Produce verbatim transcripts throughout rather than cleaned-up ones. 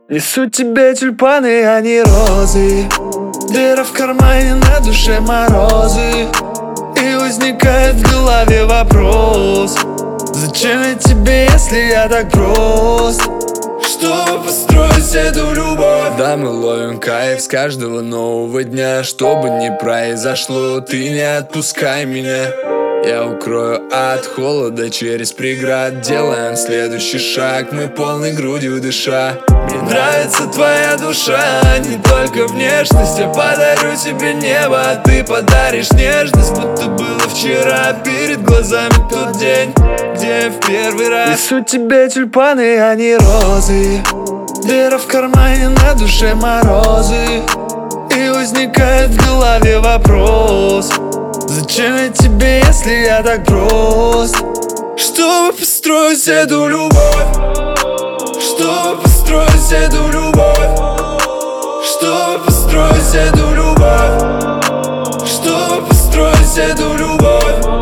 Несу тебе тюльпаны, а не розы. Дыра в кармане, на душе морозы. И возникает в голове вопрос: зачем я тебе, если я так прост? Чтобы построить эту любовь. Да, мы ловим кайф с каждого нового дня. Что бы ни произошло, ты не отпускай меня. Я укрою от холода через преград. Делаем следующий шаг, мы полной грудью дыша. Мне нравится твоя душа, не только внешность. Я подарю тебе небо, а ты подаришь нежность. Будто было вчера, перед глазами тот день, где я в первый раз несу тебе тюльпаны, а не розы. Дыра в кармане, на душе морозы. И возникает в голове вопрос: зачем я тебе, если я так прост? Чтобы построить эту любовь. Чтобы построить эту любовь. Чтобы построить эту любовь. Чтобы построить эту любовь.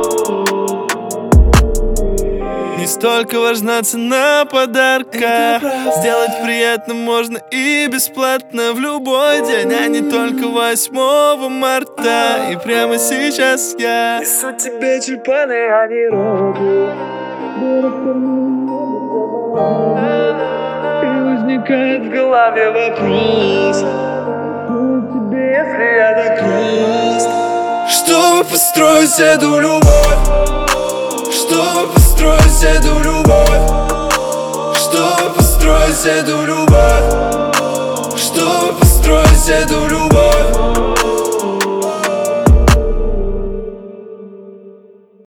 Не столько важна цена подарка. Сделать приятно можно и бесплатно в любой день, а не только восьмого марта. И прямо сейчас я несу тебе тюльпаны, а не розы. И возникает в голове вопрос: тебе, если я так прост? Чтобы построить эту любовь. Чтобы построить эту любовь. Чтобы построить эту любовь. Чтобы построить эту любовь.